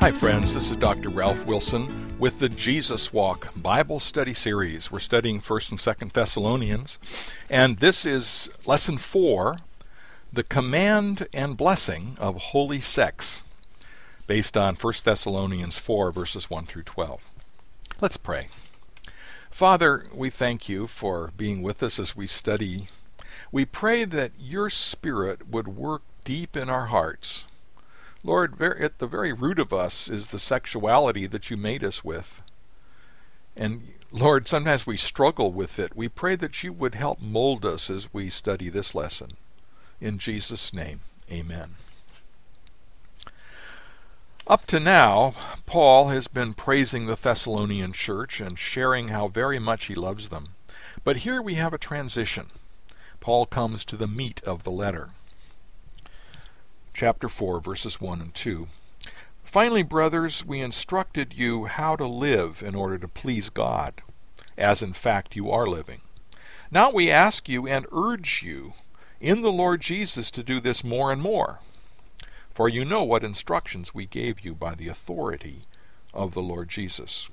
Hi friends, this is Dr. Ralph Wilson with the Jesus Walk Bible Study Series. We're studying 1st and 2nd Thessalonians, and this is Lesson 4, The Command and Blessing of Holy Sex, based on 1 Thessalonians 4, verses 1 through 12. Let's pray. Father, we thank you for being with us as we study. We pray that your Spirit would work deep in our hearts. Lord, at the very root of us is the sexuality that you made us with. And Lord, sometimes we struggle with it. We pray that you would help mold us as we study this lesson. In Jesus' name, amen. Up to now, Paul has been praising the Thessalonian church and sharing how very much he loves them. But here we have a transition. Paul comes to the meat of the letter. Chapter 4, verses 1 and 2. Finally, brothers, we instructed you how to live in order to please God, as in fact you are living. Now we ask you and urge you in the Lord Jesus to do this more and more. For you know what instructions we gave you by the authority of the Lord Jesus.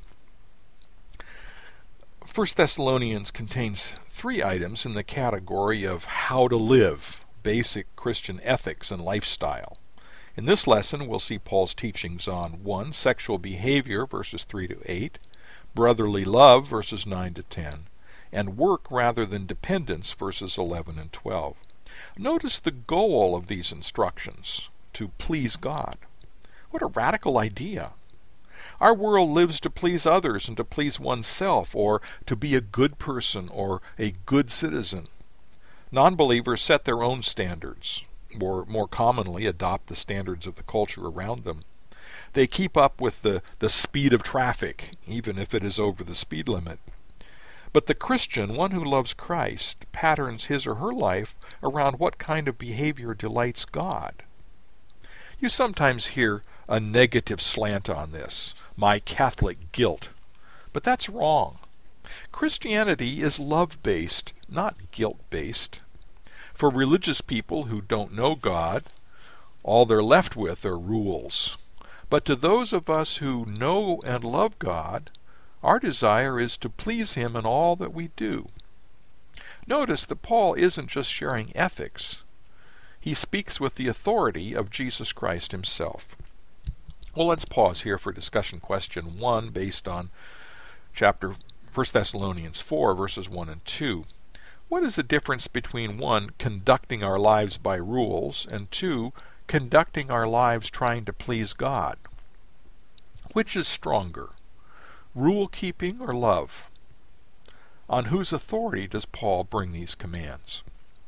1 Thessalonians contains 3 items in the category of how to live, basic Christian ethics and lifestyle. In this lesson, we'll see Paul's teachings on 1. Sexual behavior, verses 3 to 8, brotherly love, verses 9 to 10, and work rather than dependence, verses 11 and 12. Notice the goal of these instructions, to please God. What a radical idea! Our world lives to please others and to please oneself, or to be a good person or a good citizen. Non-believers set their own standards, or more commonly adopt the standards of the culture around them. They keep up with the speed of traffic, even if it is over the speed limit. But the Christian, one who loves Christ, patterns his or her life around what kind of behavior delights God. You sometimes hear a negative slant on this, my Catholic guilt. But that's wrong. Christianity is love-based, not guilt-based. For religious people who don't know God, all they're left with are rules. But to those of us who know and love God, our desire is to please Him in all that we do. Notice that Paul isn't just sharing ethics. He speaks with the authority of Jesus Christ himself. Well, let's pause here for discussion question 1 based on 1 Thessalonians 4, verses 1 and 2. What is the difference between 1, conducting our lives by rules, and 2, conducting our lives trying to please God? Which is stronger, rule-keeping or love? On whose authority does Paul bring these commands?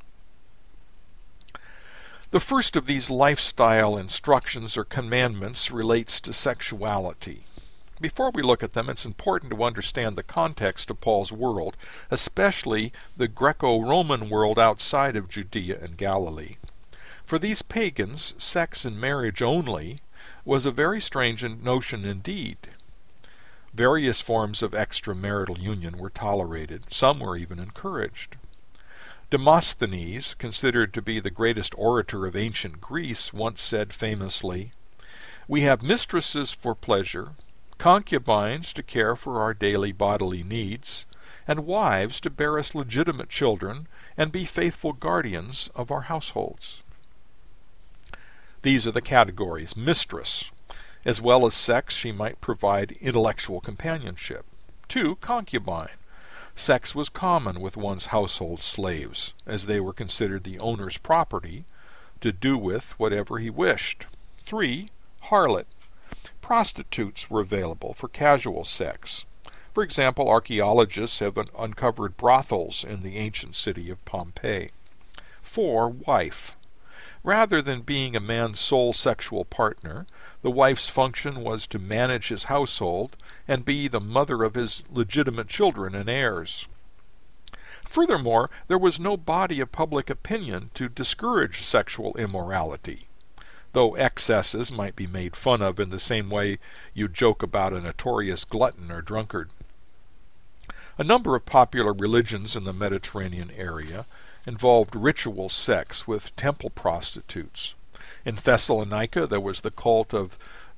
The first of these lifestyle instructions or commandments relates to sexuality. Before we look at them, it's important to understand the context of Paul's world, especially the Greco-Roman world outside of Judea and Galilee. For these pagans, sex and marriage only was a very strange notion indeed. Various forms of extramarital union were tolerated, some were even encouraged. Demosthenes, considered to be the greatest orator of ancient Greece, once said famously, "We have mistresses for pleasure, concubines to care for our daily bodily needs, and wives to bear us legitimate children and be faithful guardians of our households." These are the categories. Mistress. As well as sex, she might provide intellectual companionship. 2, concubine. Sex was common with one's household slaves, as they were considered the owner's property, to do with whatever he wished. 3, harlot. Prostitutes were available for casual sex. For example, archaeologists have uncovered brothels in the ancient city of Pompeii. 4, wife. Rather than being a man's sole sexual partner, the wife's function was to manage his household and be the mother of his legitimate children and heirs. Furthermore, there was no body of public opinion to discourage sexual immorality, though excesses might be made fun of in the same way you joke about a notorious glutton or drunkard. A number of popular religions in the Mediterranean area involved ritual sex with temple prostitutes. In Thessalonica there was the cult of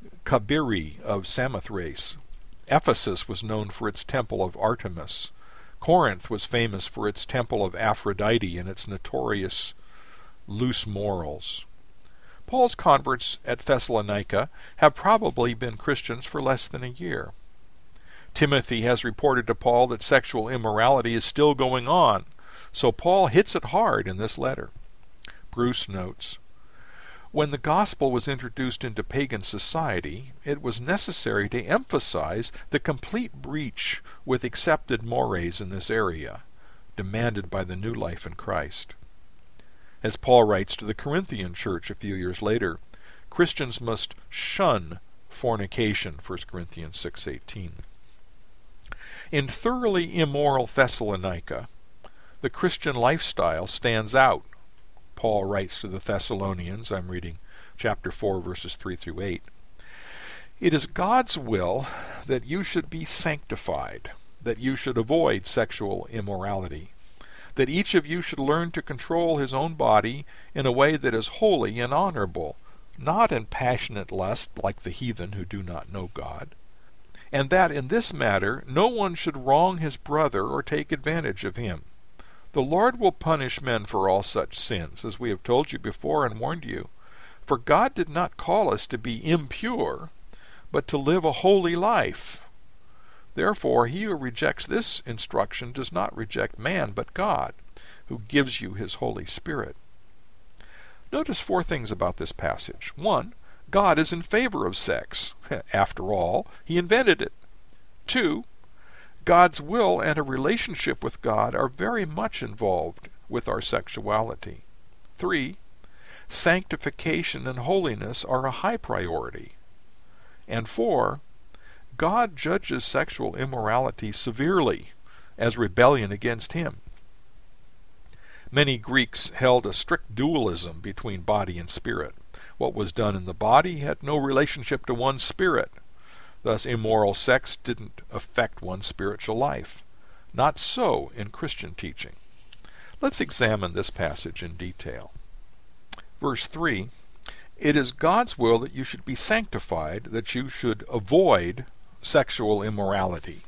Kabiri of Samothrace. Ephesus was known for its temple of Artemis. Corinth was famous for its temple of Aphrodite and its notorious loose morals. Paul's converts at Thessalonica have probably been Christians for less than a year. Timothy has reported to Paul that sexual immorality is still going on, so Paul hits it hard in this letter. Bruce notes, when the gospel was introduced into pagan society, it was necessary to emphasize the complete breach with accepted mores in this area, demanded by the new life in Christ. As Paul writes to the Corinthian church a few years later, Christians must shun fornication, 1 Corinthians 6:18. In thoroughly immoral Thessalonica, the Christian lifestyle stands out. Paul writes to the Thessalonians, I'm reading chapter 4, verses 3 through 8. It is God's will that you should be sanctified, that you should avoid sexual immorality, that each of you should learn to control his own body in a way that is holy and honorable, not in passionate lust like the heathen who do not know God, and that in this matter no one should wrong his brother or take advantage of him. The Lord will punish men for all such sins, as we have told you before and warned you. For God did not call us to be impure, but to live a holy life. Therefore, he who rejects this instruction does not reject man, but God, who gives you his Holy Spirit. Notice 4 things about this passage. 1, God is in favor of sex. After all, he invented it. 2, God's will and a relationship with God are very much involved with our sexuality. 3, sanctification and holiness are a high priority. And 4, God judges sexual immorality severely as rebellion against him. Many Greeks held a strict dualism between body and spirit. What was done in the body had no relationship to one's spirit. Thus, immoral sex didn't affect one's spiritual life. Not so in Christian teaching. Let's examine this passage in detail. Verse 3, it is God's will that you should be sanctified, that you should avoid sexual immorality.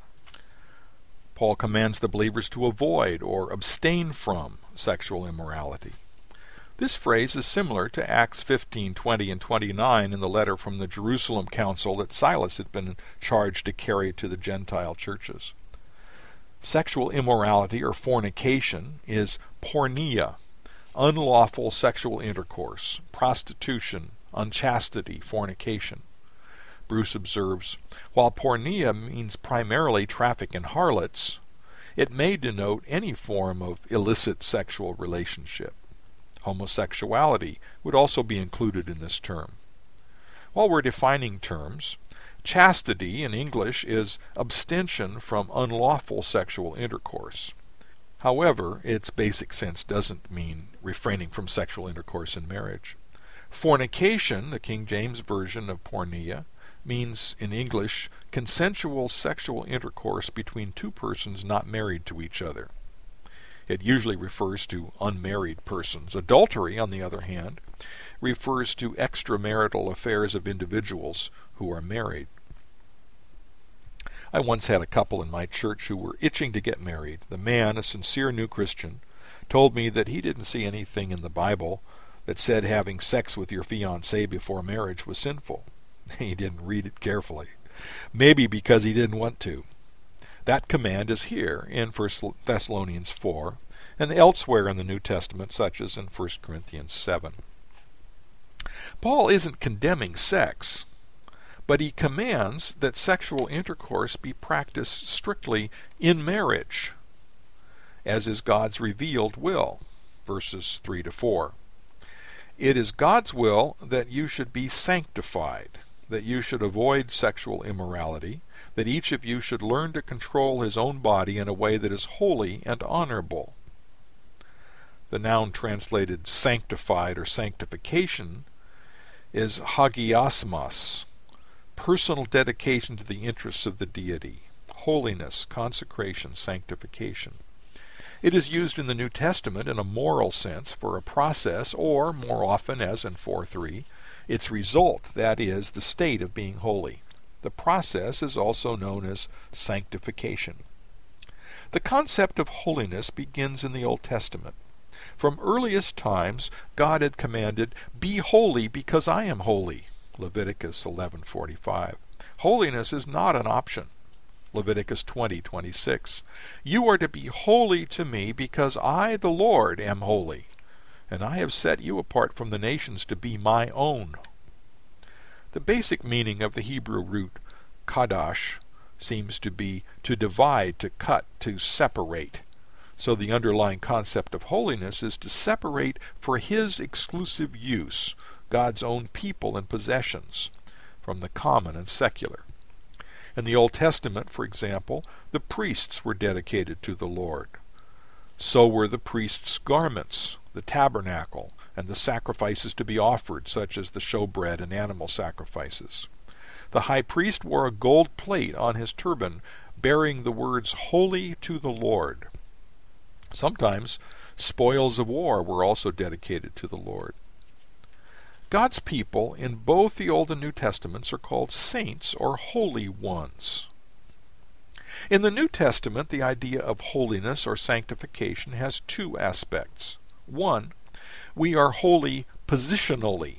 Paul commands the believers to avoid or abstain from sexual immorality. This phrase is similar to Acts 15:20 and 29 in the letter from the Jerusalem council that Silas had been charged to carry to the Gentile churches. Sexual immorality or fornication is porneia, unlawful sexual intercourse, prostitution, unchastity, fornication. Bruce observes, while porneia means primarily traffic in harlots, it may denote any form of illicit sexual relationship. Homosexuality would also be included in this term. While we're defining terms, chastity in English is abstention from unlawful sexual intercourse. However, its basic sense doesn't mean refraining from sexual intercourse in marriage. Fornication, the King James Version of porneia, means in English consensual sexual intercourse between 2 persons not married to each other. It usually refers to unmarried persons. Adultery, on the other hand, refers to extramarital affairs of individuals who are married. I once had a couple in my church who were itching to get married. The man, a sincere new Christian, told me that he didn't see anything in the Bible that said having sex with your fiancée before marriage was sinful. He didn't read it carefully. Maybe because he didn't want to. That command is here in 1 Thessalonians 4 and elsewhere in the New Testament, such as in 1 Corinthians 7. Paul isn't condemning sex, but he commands that sexual intercourse be practiced strictly in marriage, as is God's revealed will, verses 3 to 4. It is God's will that you should be sanctified, that you should avoid sexual immorality, that each of you should learn to control his own body in a way that is holy and honorable. The noun translated sanctified or sanctification is hagiasmos, personal dedication to the interests of the deity, holiness, consecration, sanctification. It is used in the New Testament in a moral sense for a process, or, more often, as in 4:3, its result, that is, the state of being holy. The process is also known as sanctification. The concept of holiness begins in the Old Testament. From earliest times, God had commanded, "Be holy because I am holy," Leviticus 11:45. Holiness is not an option. Leviticus 20:26. "You are to be holy to me because I, the Lord, am holy, and I have set you apart from the nations to be my own." The basic meaning of the Hebrew root kadash seems to be to divide, to cut, to separate. So the underlying concept of holiness is to separate for His exclusive use God's own people and possessions from the common and secular. In the Old Testament, for example, the priests were dedicated to the Lord. So were the priests' garments, the tabernacle, and the sacrifices to be offered, such as the showbread and animal sacrifices. The high priest wore a gold plate on his turban bearing the words, "Holy to the Lord." Sometimes spoils of war were also dedicated to the Lord. God's people in both the Old and New Testaments are called saints or holy ones. In the New Testament, the idea of holiness or sanctification has two aspects. One, we are holy positionally.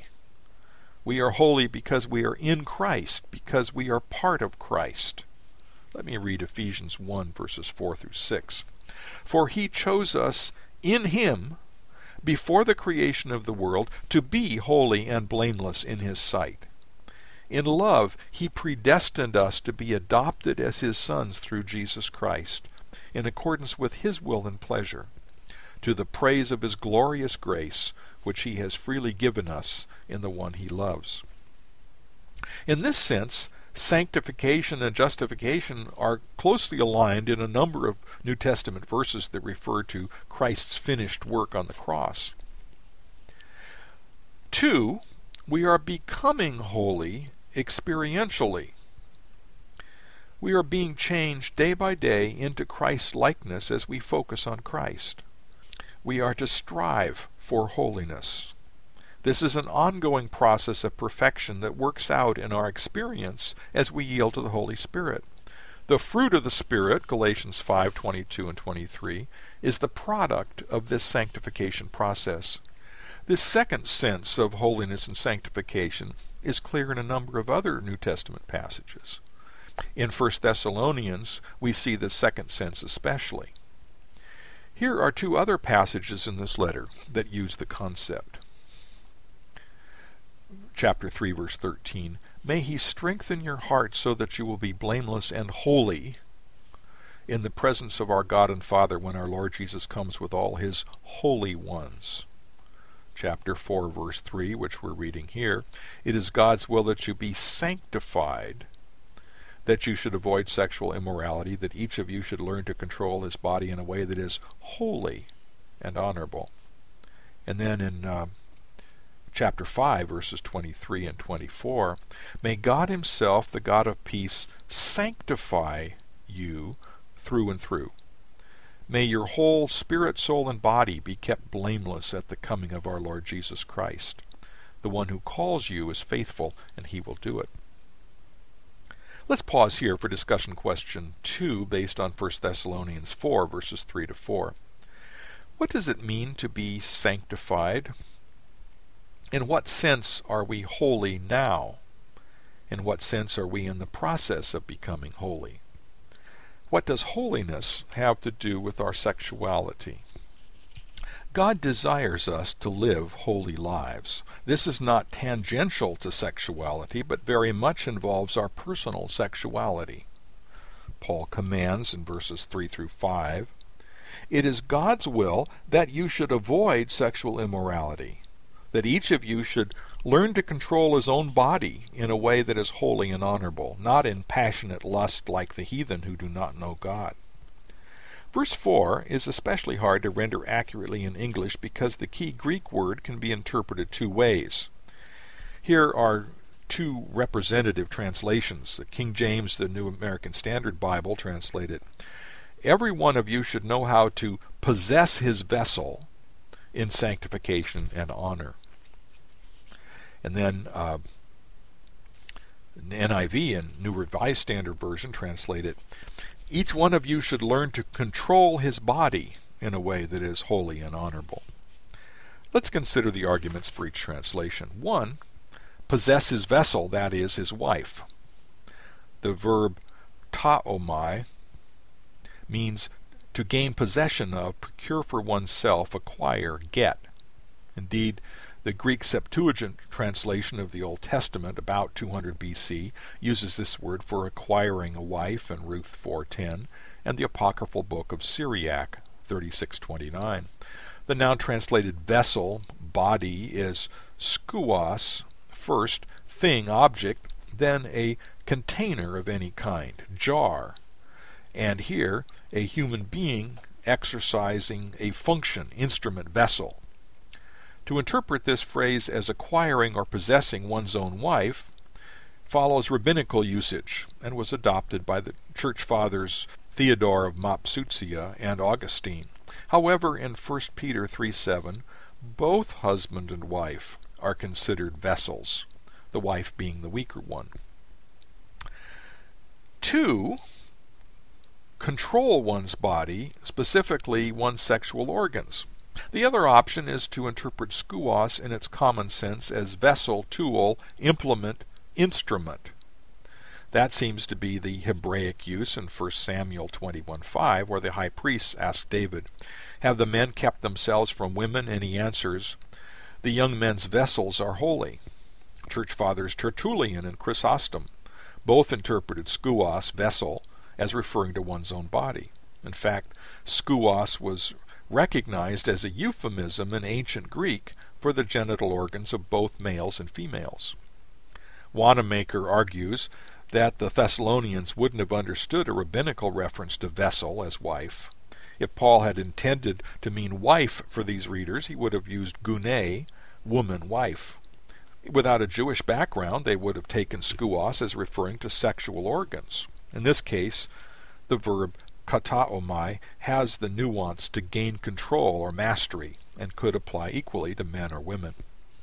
We are holy because we are in Christ, because we are part of Christ. Let me read Ephesians 1, verses 4 through 6. "For He chose us in Him before the creation of the world to be holy and blameless in His sight. In love, He predestined us to be adopted as His sons through Jesus Christ, in accordance with His will and pleasure, to the praise of His glorious grace, which He has freely given us in the one He loves." In this sense, sanctification and justification are closely aligned in a number of New Testament verses that refer to Christ's finished work on the cross. 2, we are becoming holy experientially. We are being changed day by day into Christ's likeness as we focus on Christ. We are to strive for holiness. This is an ongoing process of perfection that works out in our experience as we yield to the Holy Spirit. The fruit of the Spirit, Galatians 5:22 and 23, is the product of this sanctification process. This second sense of holiness and sanctification is clear in a number of other New Testament passages. In 1 Thessalonians, we see the second sense especially. Here are two other passages in this letter that use the concept. Chapter 3, verse 13, "May He strengthen your hearts so that you will be blameless and holy in the presence of our God and Father when our Lord Jesus comes with all His holy ones." Chapter 4, verse 3, which we're reading here, "It is God's will that you be sanctified, that you should avoid sexual immorality, that each of you should learn to control his body in a way that is holy and honorable." And then in chapter 5, verses 23 and 24, "May God Himself, the God of peace, sanctify you through and through. May your whole spirit, soul, and body be kept blameless at the coming of our Lord Jesus Christ. The one who calls you is faithful, and He will do it." Let's pause here for discussion question 2 based on 1 Thessalonians 4, verses 3 to 4. What does it mean to be sanctified? In what sense are we holy now? In what sense are we in the process of becoming holy? What does holiness have to do with our sexuality? God desires us to live holy lives. This is not tangential to sexuality, but very much involves our personal sexuality. Paul commands in verses 3 through 5, "It is God's will that you should avoid sexual immorality, that each of you should learn to control his own body in a way that is holy and honorable, not in passionate lust like the heathen who do not know God." Verse 4 is especially hard to render accurately in English because the key Greek word can be interpreted two ways. Here are two representative translations. The King James, the New American Standard Bible, translated, "Every one of you should know how to possess his vessel in sanctification and honor." And then NIV and New Revised Standard Version translate it, each one of you should learn to control his body in a way that is holy and honorable. Let's consider the arguments for each translation. 1. Possess his vessel, that is, his wife. The verb taomai means to gain possession of, procure for oneself, acquire, get. Indeed, the Greek Septuagint translation of the Old Testament, about 200 BC, uses this word for acquiring a wife in Ruth 4:10, and the apocryphal book of Syriac 36:29. The noun translated vessel, body, is skouos, first thing, object, then a container of any kind, jar, and here a human being exercising a function, instrument, vessel. To interpret this phrase as acquiring or possessing one's own wife follows rabbinical usage and was adopted by the church fathers Theodore of Mopsuestia and Augustine. However, in 1 Peter 3:7, both husband and wife are considered vessels, the wife being the weaker one. 2. Control one's body, specifically one's sexual organs. The other option is to interpret skouos in its common sense as vessel, tool, implement, instrument. That seems to be the Hebraic use in 1 Samuel 21:5, where the high priest asked David, "Have the men kept themselves from women?" And he answers, "The young men's vessels are holy." Church fathers Tertullian and Chrysostom both interpreted skouos, vessel, as referring to one's own body. In fact, skouos was recognized as a euphemism in ancient Greek for the genital organs of both males and females. Wanamaker argues that the Thessalonians wouldn't have understood a rabbinical reference to vessel as wife. If Paul had intended to mean wife for these readers, he would have used gune, woman, wife. Without a Jewish background, they would have taken skouos as referring to sexual organs. In this case, the verb kataomai has the nuance to gain control or mastery and could apply equally to men or women.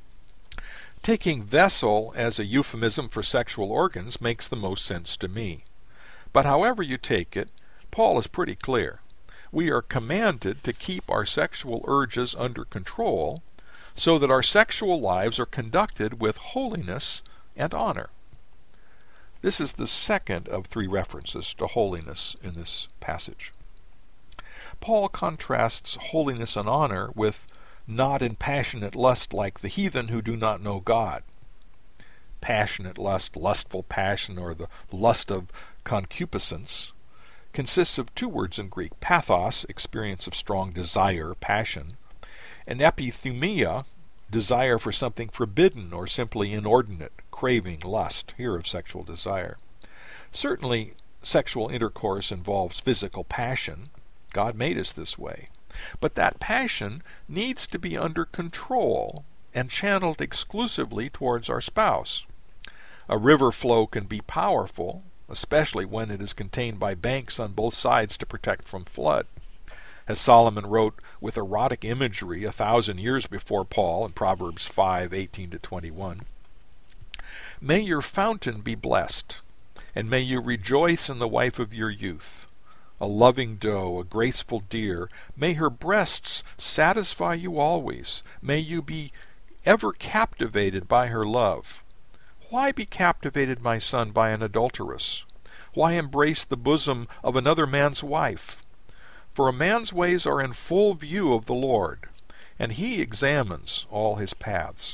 Taking vessel as a euphemism for sexual organs makes the most sense to me. But however you take it, Paul is pretty clear. We are commanded to keep our sexual urges under control so that our sexual lives are conducted with holiness and honor. This is the second of 3 references to holiness in this passage. Paul contrasts holiness and honor with not in passionate lust like the heathen who do not know God. Passionate lust, lustful passion, or the lust of concupiscence, consists of 2 words in Greek: pathos, experience of strong desire, passion, and epithumia, desire for something forbidden or simply inordinate, craving, lust, here of sexual desire. Certainly, sexual intercourse involves physical passion. God made us this way. But that passion needs to be under control and channeled exclusively towards our spouse. A river flow can be powerful, especially when it is contained by banks on both sides to protect from flood. As Solomon wrote with erotic imagery 1,000 years before Paul in Proverbs 5:18-21, "May your fountain be blessed, and may you rejoice in the wife of your youth. A loving doe, a graceful deer, may her breasts satisfy you always. May you be ever captivated by her love. Why be captivated, my son, by an adulteress? Why embrace the bosom of another man's wife? For a man's ways are in full view of the Lord, and he examines all his paths."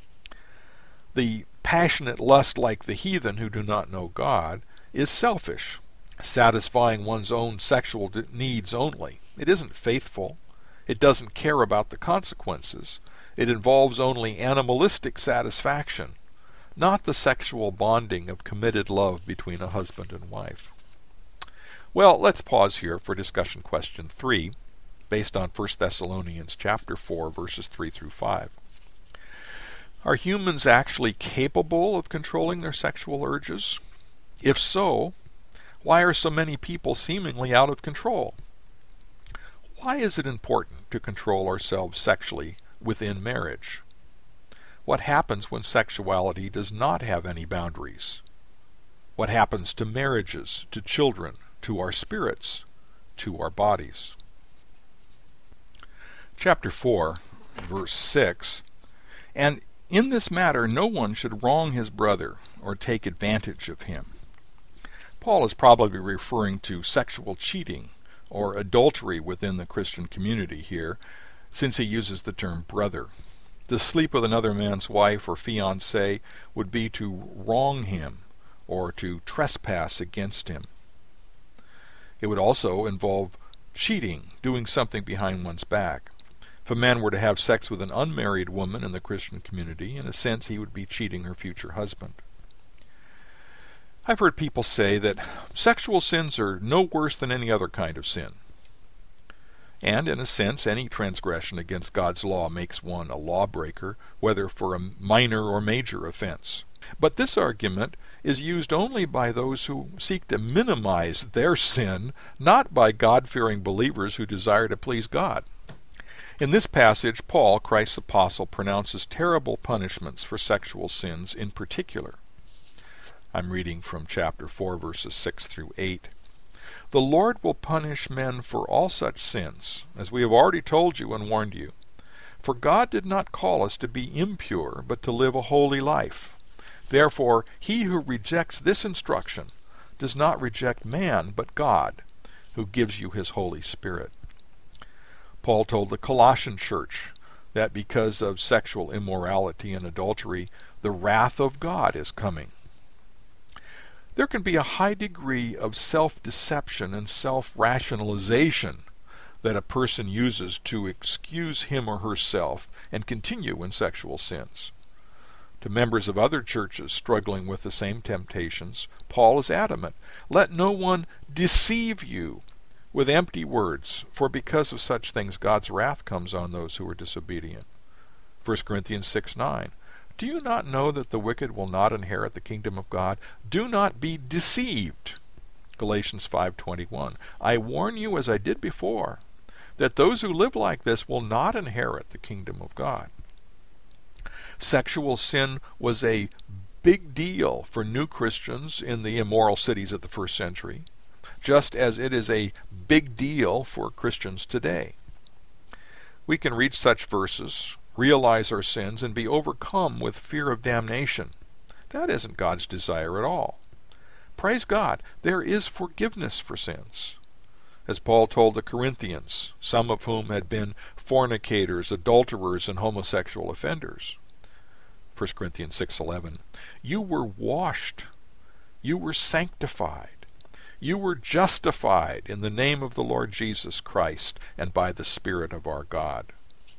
The passionate lust like the heathen who do not know God is selfish, satisfying one's own sexual needs only. It isn't faithful. It doesn't care about the consequences. It involves only animalistic satisfaction, not the sexual bonding of committed love between a husband and wife. Well, let's pause here for discussion question 3, based on 1 Thessalonians chapter 4, verses 3-5. Are humans actually capable of controlling their sexual urges? If so, why are so many people seemingly out of control? Why is it important to control ourselves sexually within marriage? what happens when sexuality does not have any boundaries. What happens to marriages, to children, to our spirits, to our bodies. Chapter 4, verse 6, "And in this matter no one should wrong his brother or take advantage of him." Paul is probably referring to sexual cheating or adultery within the Christian community here, since he uses the term brother. To sleep with another man's wife or fiancée would be to wrong him or to trespass against him. It would also involve cheating, doing something behind one's back. If a man were to have sex with an unmarried woman in the Christian community, in a sense he would be cheating her future husband. I've heard people say that sexual sins are no worse than any other kind of sin. And in a sense, any transgression against God's law makes one a lawbreaker, whether for a minor or major offense. But this argument is used only by those who seek to minimize their sin, not by God-fearing believers who desire to please God. In this passage, Paul, Christ's apostle, pronounces terrible punishments for sexual sins in particular. I'm reading from chapter 4, verses 6 through 8. "The Lord will punish men for all such sins, as we have already told you and warned you. For God did not call us to be impure, but to live a holy life. Therefore, he who rejects this instruction does not reject man, but God, who gives you his Holy Spirit." Paul told the Colossian church that because of sexual immorality and adultery, the wrath of God is coming. There can be a high degree of self-deception and self-rationalization that a person uses to excuse him or herself and continue in sexual sins. To members of other churches struggling with the same temptations, Paul is adamant, "Let no one deceive you with empty words, for because of such things God's wrath comes on those who are disobedient." 1 Corinthians 6:9. "Do you not know that the wicked will not inherit the kingdom of God? Do not be deceived." Galatians 5:21. "I warn you, as I did before, that those who live like this will not inherit the kingdom of God." Sexual sin was a big deal for new Christians in the immoral cities of the first century, just as it is a big deal for Christians today. We can read such verses, realize our sins, and be overcome with fear of damnation. That isn't God's desire at all. Praise God, there is forgiveness for sins. As Paul told the Corinthians, some of whom had been fornicators, adulterers, and homosexual offenders. 1 Corinthians 6:11. "You were washed, you were sanctified, you were justified in the name of the Lord Jesus Christ and by the Spirit of our God."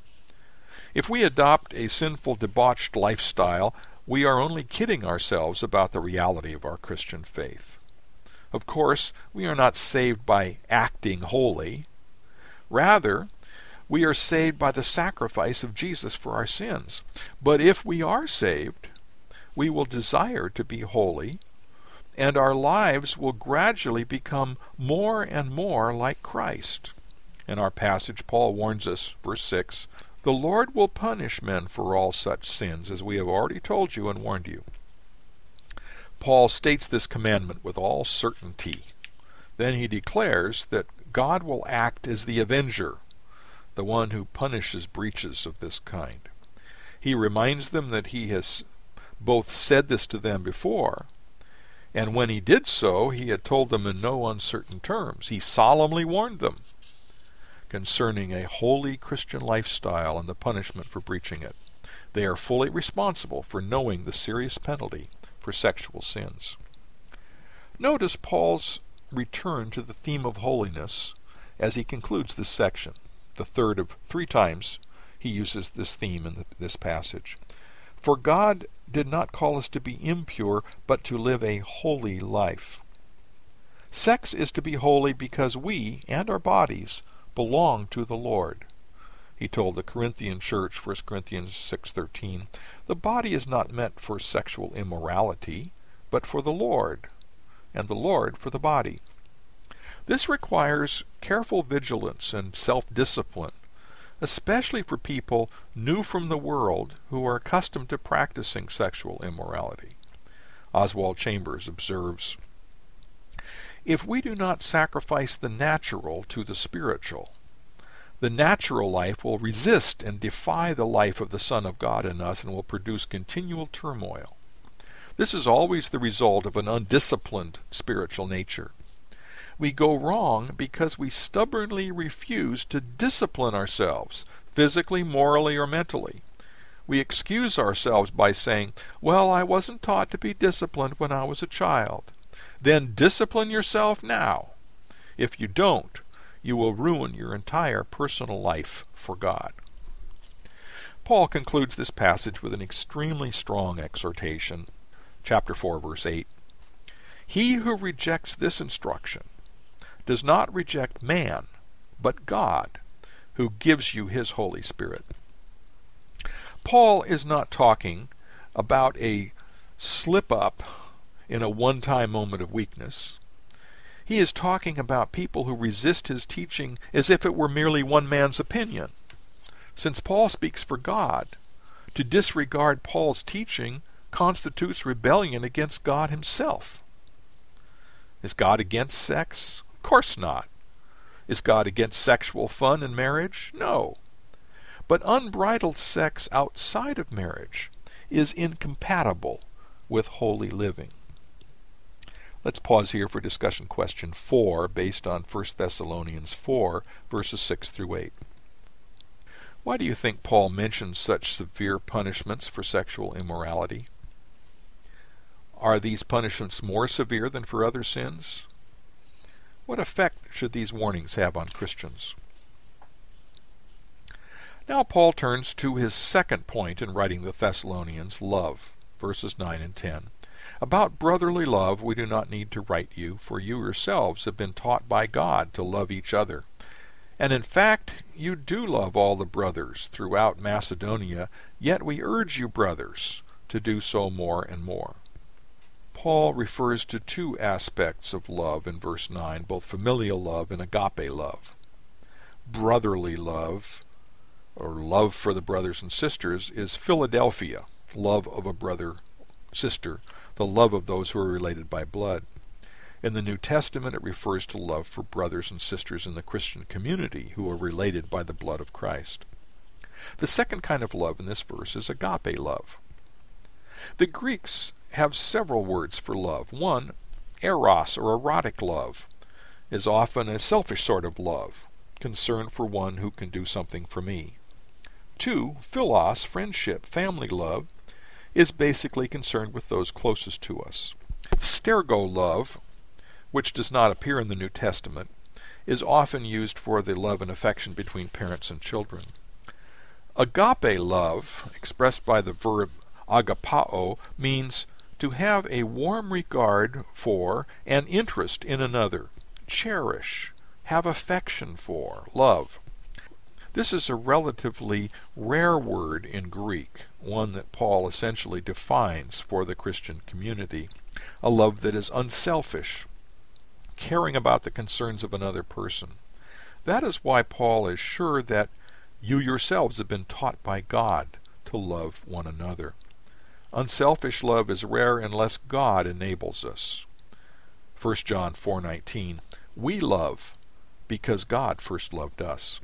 If we adopt a sinful, debauched lifestyle, we are only kidding ourselves about the reality of our Christian faith. Of course, we are not saved by acting holy. Rather, we are saved by the sacrifice of Jesus for our sins. But if we are saved, we will desire to be holy, and our lives will gradually become more and more like Christ. In our passage, Paul warns us, verse 6, "The Lord will punish men for all such sins, as we have already told you and warned you." Paul states this commandment with all certainty. Then he declares that God will act as the avenger, the one who punishes breaches of this kind. He reminds them that he has both said this to them before, and when he did so, he had told them in no uncertain terms. He solemnly warned them concerning a holy Christian lifestyle and the punishment for breaching it. They are fully responsible for knowing the serious penalty for sexual sins. Notice Paul's return to the theme of holiness as he concludes this section, the third of 3 times he uses this theme in this passage. "For God did not call us to be impure, but to live a holy life." Sex is to be holy because we and our bodies belong to the Lord. He told the Corinthian church, 1 Corinthians 6:13, "The body is not meant for sexual immorality, but for the Lord, and the Lord for the body." This requires careful vigilance and self-discipline, especially for people new from the world who are accustomed to practicing sexual immorality. Oswald Chambers observes, "If we do not sacrifice the natural to the spiritual, the natural life will resist and defy the life of the Son of God in us and will produce continual turmoil. This is always the result of an undisciplined spiritual nature. We go wrong because we stubbornly refuse to discipline ourselves, physically, morally, or mentally. We excuse ourselves by saying, 'Well, I wasn't taught to be disciplined when I was a child.' Then discipline yourself now. If you don't, you will ruin your entire personal life for God." Paul concludes this passage with an extremely strong exhortation. Chapter 4, verse 8. "He who rejects this instruction does not reject man, but God, who gives you his Holy Spirit." Paul is not talking about a slip-up in a one-time moment of weakness. He is talking about people who resist his teaching as if it were merely one man's opinion. Since Paul speaks for God, to disregard Paul's teaching constitutes rebellion against God himself. Is God against sex? Of course not. Is God against sexual fun in marriage? No. But unbridled sex outside of marriage is incompatible with holy living. Let's pause here for discussion question 4 based on 1 Thessalonians 4, verses 6 through 8. Why do you think Paul mentions such severe punishments for sexual immorality? Are these punishments more severe than for other sins? What effect should these warnings have on Christians? Now Paul turns to his second point in writing the Thessalonians, love, verses 9 and 10. "About brotherly love we do not need to write you, for you yourselves have been taught by God to love each other. And in fact, you do love all the brothers throughout Macedonia, yet we urge you, brothers, to do so more and more." Paul refers to two aspects of love in verse 9, both familial love and agape love. Brotherly love, or love for the brothers and sisters, is Philadelphia, love of a brother-sister, the love of those who are related by blood. In the New Testament, it refers to love for brothers and sisters in the Christian community who are related by the blood of Christ. The second kind of love in this verse is agape love. The Greeks have several words for love. One, eros, or erotic love, is often a selfish sort of love, concern for one who can do something for me. Two, philos, friendship, family love, is basically concerned with those closest to us. Stergo love, which does not appear in the New Testament, is often used for the love and affection between parents and children. Agape love, expressed by the verb agapao, means to have a warm regard for and interest in another, cherish, have affection for, love. This is a relatively rare word in Greek, one that Paul essentially defines for the Christian community, a love that is unselfish, caring about the concerns of another person. That is why Paul is sure that you yourselves have been taught by God to love one another. Unselfish love is rare unless God enables us. 1 John 4:19, we love because God first loved us.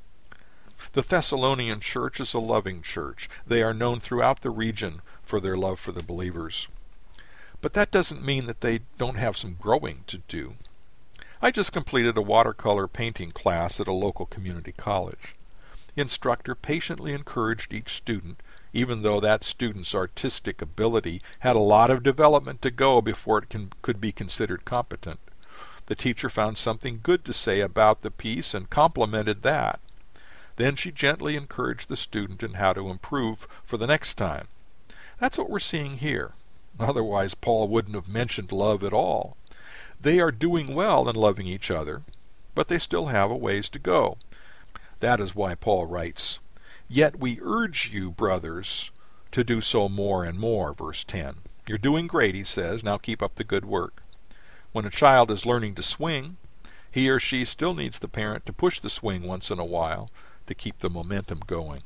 The Thessalonian church is a loving church. They are known throughout the region for their love for the believers. But that doesn't mean that they don't have some growing to do. I just completed a watercolor painting class at a local community college. The instructor patiently encouraged each student, even though that student's artistic ability had a lot of development to go before it could be considered competent. The teacher found something good to say about the piece and complimented that. Then she gently encouraged the student in how to improve for the next time. That's what we're seeing here. Otherwise, Paul wouldn't have mentioned love at all. They are doing well in loving each other, but they still have a ways to go. That is why Paul writes, "Yet we urge you, brothers, to do so more and more," verse 10. You're doing great, he says, now keep up the good work. When a child is learning to swing, he or she still needs the parent to push the swing once in a while, to keep the momentum going.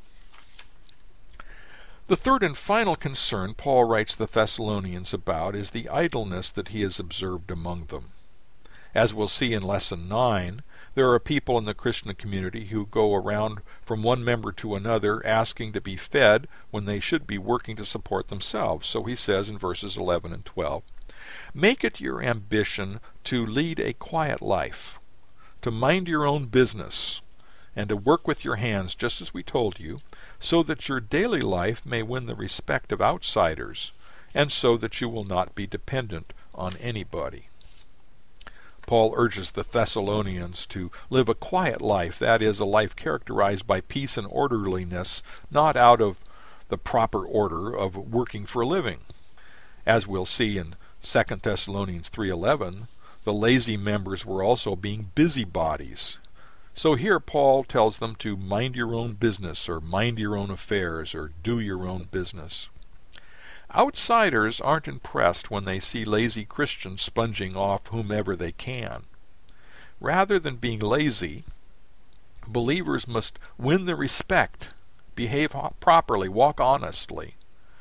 The third and final concern Paul writes the Thessalonians about is the idleness that he has observed among them. As we'll see in Lesson 9, there are people in the Christian community who go around from one member to another asking to be fed when they should be working to support themselves. So he says in verses 11 and 12, "Make it your ambition to lead a quiet life, to mind your own business, and to work with your hands just as we told you, so that your daily life may win the respect of outsiders, and so that you will not be dependent on anybody." Paul urges the Thessalonians to live a quiet life, that is, a life characterized by peace and orderliness, not out of the proper order of working for a living. As we'll see in 2 Thessalonians 3:11, the lazy members were also being busybodies. So here Paul tells them to mind your own business, or mind your own affairs, or do your own business. Outsiders aren't impressed when they see lazy Christians sponging off whomever they can. Rather than being lazy, believers must win the respect, behave properly, walk honestly.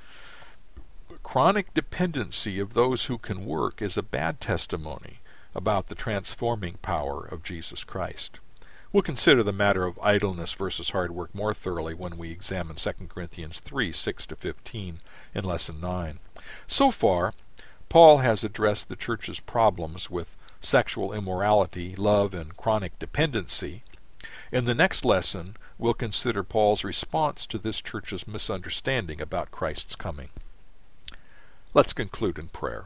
Chronic dependency of those who can work is a bad testimony about the transforming power of Jesus Christ. We'll consider the matter of idleness versus hard work more thoroughly when we examine 2 Corinthians 3, 6-15 in Lesson 9. So far, Paul has addressed the church's problems with sexual immorality, love, and chronic dependency. In the next lesson, we'll consider Paul's response to this church's misunderstanding about Christ's coming. Let's conclude in prayer.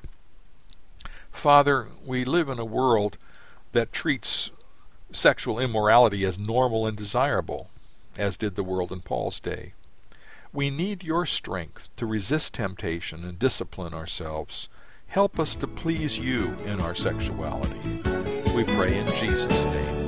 Father, we live in a world that treats sexual immorality as normal and desirable, as did the world in Paul's day. We need your strength to resist temptation and discipline ourselves. Help us to please you in our sexuality. We pray in Jesus' name.